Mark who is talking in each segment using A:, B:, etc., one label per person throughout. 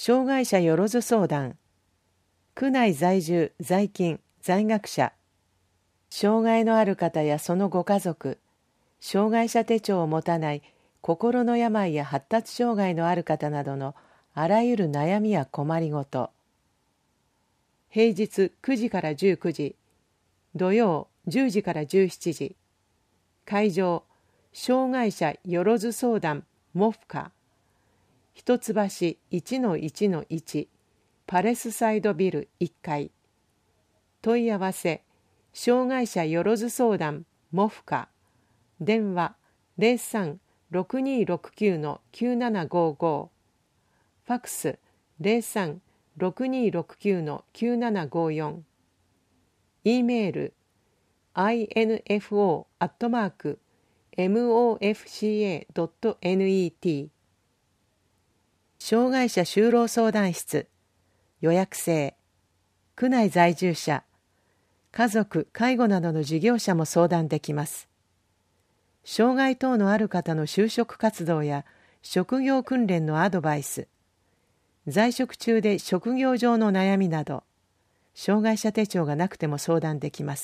A: 障害者よろず相談、区内在住、在勤、在学者、障害のある方やそのご家族、障害者手帳を持たない心の病や発達障害のある方などのあらゆる悩みや困りごと。平日9時から19時、土曜10時から17時。会場、障害者よろず相談モフカ、一橋 1-1-1 パレスサイドビル1階。問い合わせ、障害者よろず相談モフカ、電話 03-6269-9755、ファクス 03-6269-9754、E メール info@mofca.net。 障害者就労相談室、予約制、区内在住者、家族・介護などの事業者も相談できます。障害等のある方の就職活動や職業訓練のアドバイス、在職中で職業上の悩みなど、障害者手帳がなくても相談できます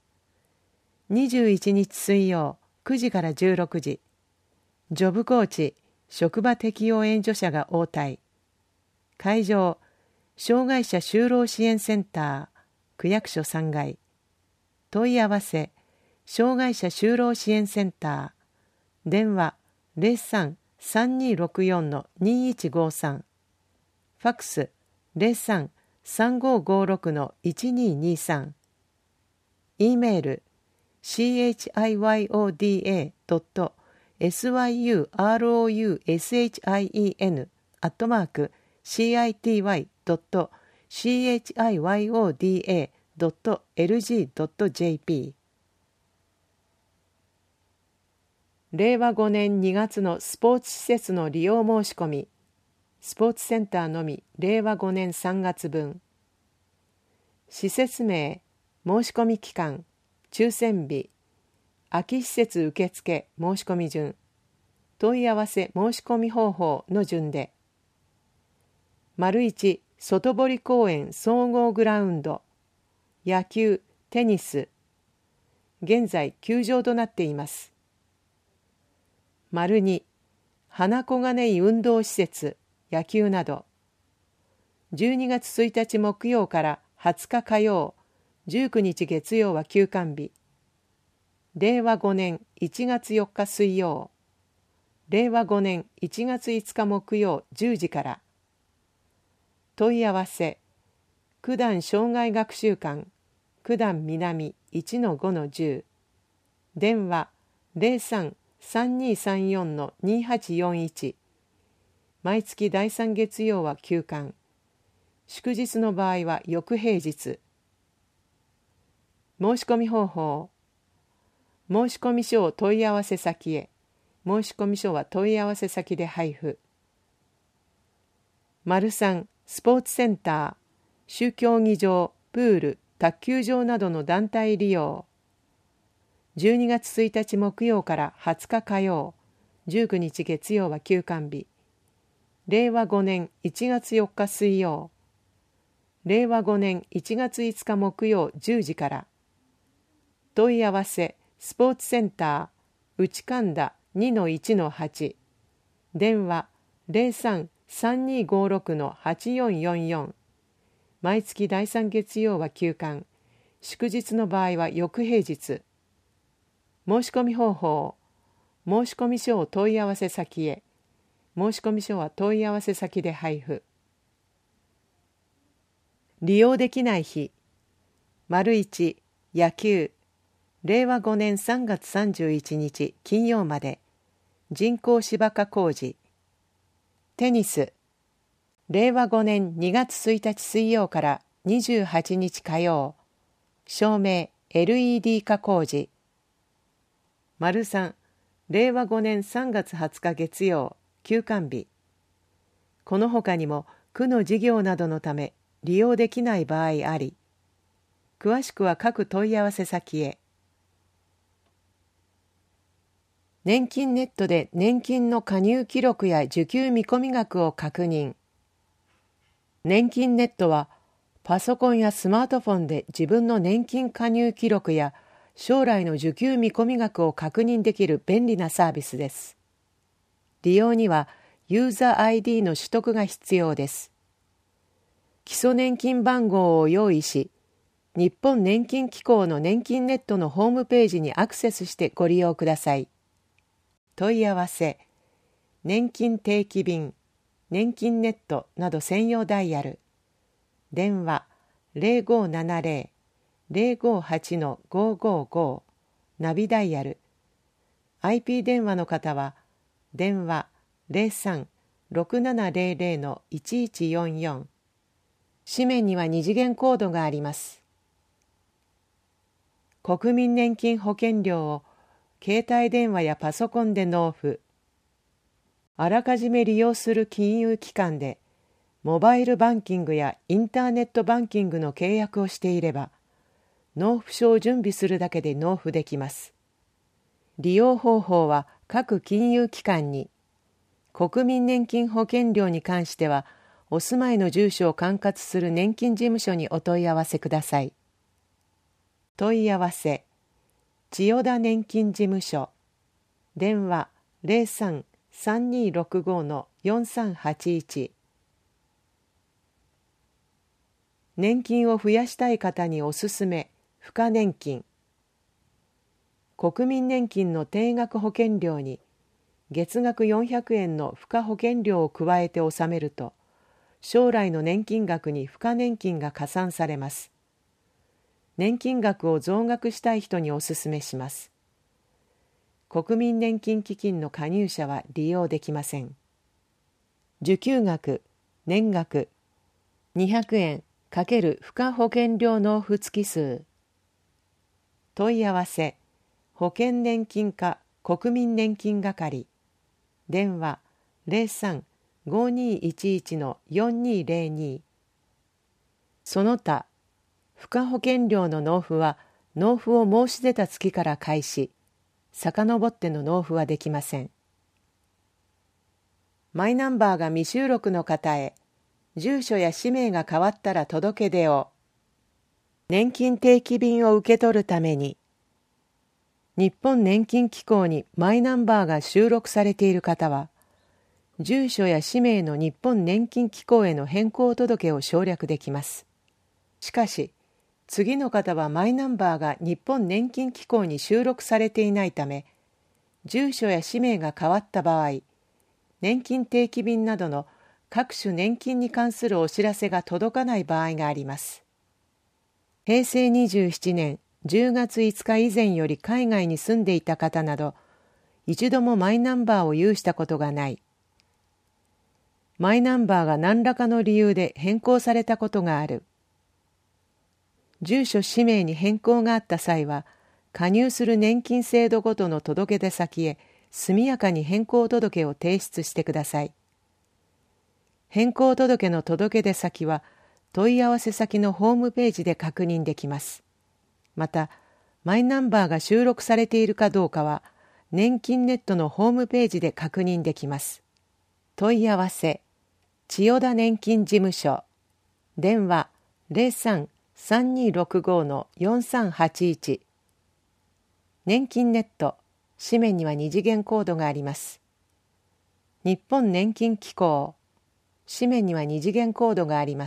A: 。21日水曜9時から16時、ジョブコーチ、職場適用援助者が応対。会場、障害者就労支援センター、区役所3階。問い合わせ、障害者就労支援センター、電話 03-3264-2153、ファクス 03-3556-1223、E メール chiyoudin@citywin.cityoda.lg.jp。 令和5年2月のスポーツ施設の利用申し込み、スポーツセンターのみ令和5年3月分。施設名、申し込み期間、抽選日、空き施設受付申し込み順、問い合わせ申し込み方法の順で。1、外堀公園総合グラウンド、野球、テニス、現在休場となっています。2、花小金井運動施設、野球など。12月1日木曜から20日火曜、19日月曜は休館日。令和5年1月4日水曜、令和5年1月5日木曜10時から。問い合わせ、九段障害学習館、九段南 1-5-10、電話 03-3234-2841。毎月第3月曜は休館。祝日の場合は翌平日。申し込み方法。申込書を問い合わせ先へ。申込書は問い合わせ先で配布。3、スポーツセンター、主競技場、プール、卓球場などの団体利用。12月1日木曜から20日火曜、19日月曜は休館日。令和5年1月4日水曜、令和5年1月5日木曜10時から。問い合わせ、スポーツセンター、内神田 2-1-8、電話 03-3256-8444。毎月第3月曜は休館。祝日の場合は翌平日。申し込み方法。申込書を問い合わせ先へ。申込書は問い合わせ先で配布。利用できない日。1、野球。令和5年3月31日金曜まで。人工芝花工事。テニス。令和5年2月1日水曜から28日火曜。照明 LED 化工事。3、令和5年3月20日月曜、休館日。この他にも区の事業などのため利用できない場合あり。詳しくは各問い合わせ先へ。年金ネットで年金の加入記録や受給見込み額を確認。 年金ネットはパソコンやスマートフォンで自分の年金加入記録や将来の受給見込み額を確認できる便利なサービスです。利用にはユーザー ID の取得が必要です。基礎年金番号を用意し、日本年金機構の年金ネットのホームページにアクセスしてご利用ください。問い合わせ、年金定期便、年金ネットなど専用ダイヤル、電話0570-058-555、ナビダイヤル、IP 電話の方は電話03-6700-1144、紙面には2次元コードがあります。国民年金保険料を携帯電話やパソコンで納付。あらかじめ利用する金融機関でモバイルバンキングやインターネットバンキングの契約をしていれば、納付書を準備するだけで納付できます。利用方法は各金融機関に、国民年金保険料に関しては、お住まいの住所を管轄する年金事務所にお問い合わせください。問い合わせ、千代田年金事務所、電話03-3265-4381。年金を増やしたい方におすすめ、付加年金。国民年金の定額保険料に月額400円の付加保険料を加えて納めると、将来の年金額に付加年金が加算されます。年金額を増額したい人におすすめします。国民年金基金の加入者は利用できません。受給額、年額、200円×付加保険料納付月数。問い合わせ、保険年金課国民年金係、電話03-5211-4202。その他、付加保険料の納付は納付を申し出た月から開始、遡っての納付はできません。マイナンバーが未収録の方へ、住所や氏名が変わったら届け出を。年金定期便を受け取るために、日本年金機構にマイナンバーが収録されている方は、住所や氏名の日本年金機構への変更届を省略できます。しかし、次の方はマイナンバーが日本年金機構に収録されていないため、住所や氏名が変わった場合、年金定期便などの各種年金に関するお知らせが届かない場合があります。平成27年10月5日以前より海外に住んでいた方など、一度もマイナンバーを有したことがない。マイナンバーが何らかの理由で変更されたことがある。住所氏名に変更があった際は、加入する年金制度ごとの届出先へ速やかに変更届を提出してください。変更届の届出先は問い合わせ先のホームページで確認できます。また、マイナンバーが収録されているかどうかは、年金ネットのホームページで確認できます。問い合わせ、千代田年金事務所、電話03-3265-4381。年金ネット、紙面には2次元コードがあります。日本年金機構、紙面には2次元コードがあります。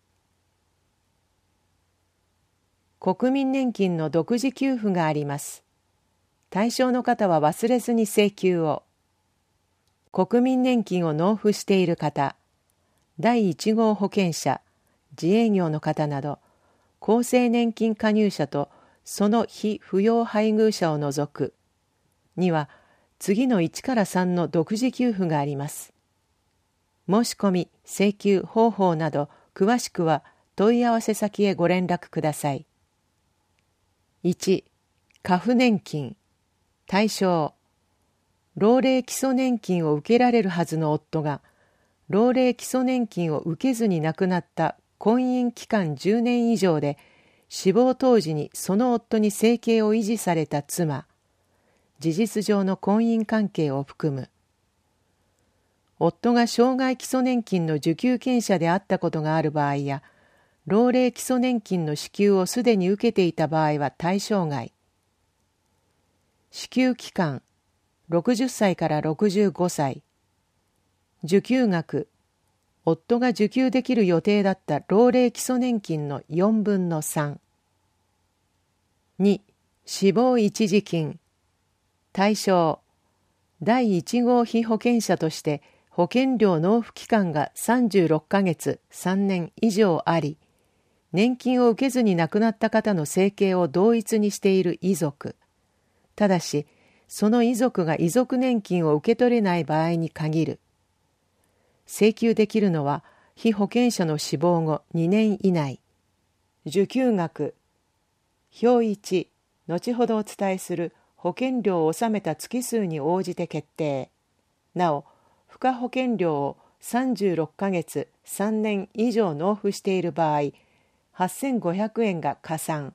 A: 国民年金の独自給付があります。対象の方は忘れずに請求を。国民年金を納付している方、第1号保険者、自営業の方など、厚生年金加入者とその被扶養配偶者を除くには、次の1から3の独自給付があります。申し込み、請求方法など、詳しくは問い合わせ先へご連絡ください。1、加付年金。対象、老齢基礎年金を受けられるはずの夫が、老齢基礎年金を受けずに亡くなった婚姻期間10年以上で、死亡当時にその夫に生計を維持された妻、事実上の婚姻関係を含む。 夫が障害基礎年金の受給権者であったことがある場合や、老齢基礎年金の支給をすでに受けていた場合は対象外。支給期間、60歳から65歳。受給額、夫が受給できる予定だった老齢基礎年金の4分の3。2、死亡一時金。対象、第1号被保険者として保険料納付期間が36ヶ月3年以上あり、年金を受けずに亡くなった方の生計を同一にしている遺族。ただし、その遺族が遺族年金を受け取れない場合に限る。請求できるのは、被保険者の死亡後2年以内。受給額。表1、後ほどお伝えする保険料を納めた月数に応じて決定。なお、付加保険料を36ヶ月3年以上納付している場合、8500円が加算。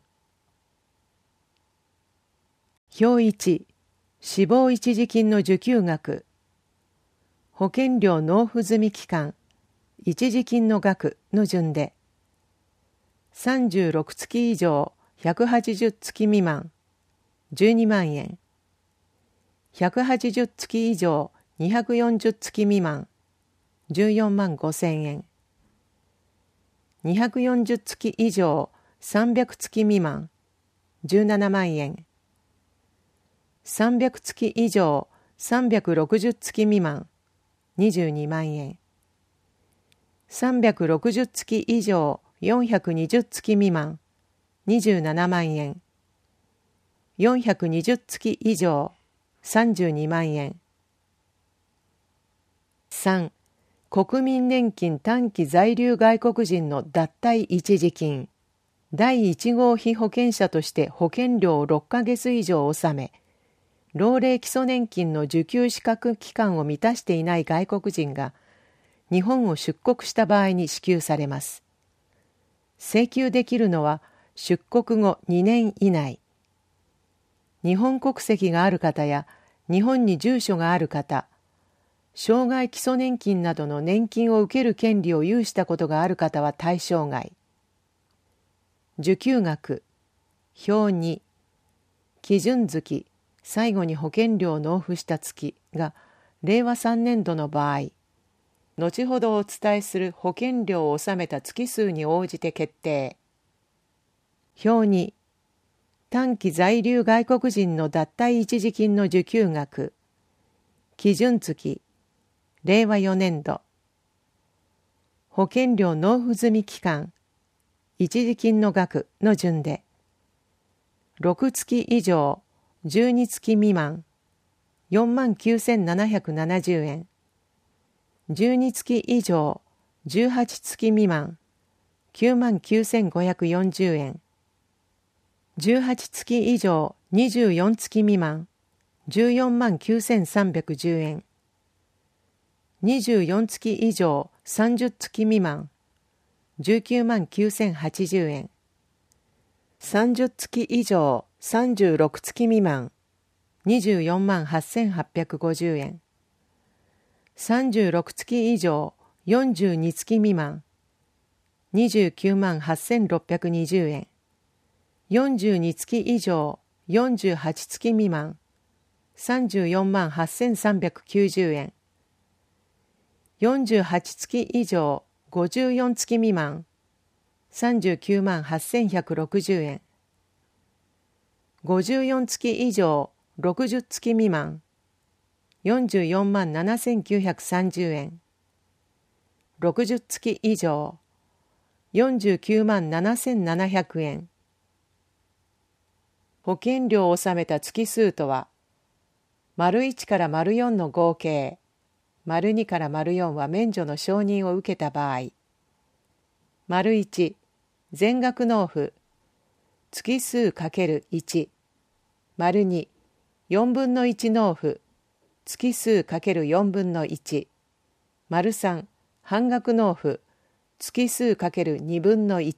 A: 表1、死亡一時金の受給額。保険料納付済み期間、一時金の額の順で、36月以上180月未満、12万円。180月以上240月未満、14万5千円。240月以上300月未満、17万円。300月以上360月未満、22万円。360月以上420月未満、27万円。420月以上32万円。3、国民年金短期在留外国人の脱退一時金。第1号被保険者として保険料を6ヶ月以上納め、老齢基礎年金の受給資格期間を満たしていない外国人が日本を出国した場合に支給されます。請求できるのは出国後2年以内。日本国籍がある方や日本に住所がある方、障害基礎年金などの年金を受ける権利を有したことがある方は対象外。受給額、表2、基準月、最後に保険料を納付した月が令和3年度の場合、後ほどお伝えする保険料を納めた月数に応じて決定。表2、短期在留外国人の脱退一時金の受給額、基準月、令和4年度。保険料納付済み期間、一時金の額の順で、6月以上、12月未満、49,770円。12月以上、18月未満、99,540円。18月以上、24月未満、149,310円。24月以上、30月未満、199,080円。30月以上、36月未満、248,850円。36月以上、42月未満、298,620円。42月以上、48月未満、348,390円。48月以上、54月未満、398,160円。54月以上、60月未満、447,930円。60月以上、497,700円。保険料を納めた月数とは、①から�4の合計、②から�4は免除の承認を受けた場合、①全額納付、月数 ×1、②4分の1納付、月数 ×4分の1、③半額納付、月数 ×2 分の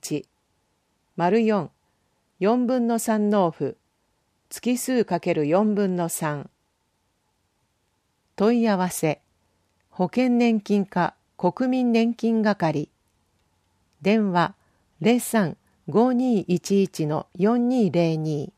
A: 1、�44分の3納付、月数 ×4 分の3。問い合わせ、 保険年金課国民年金係、電話 03-5211-4202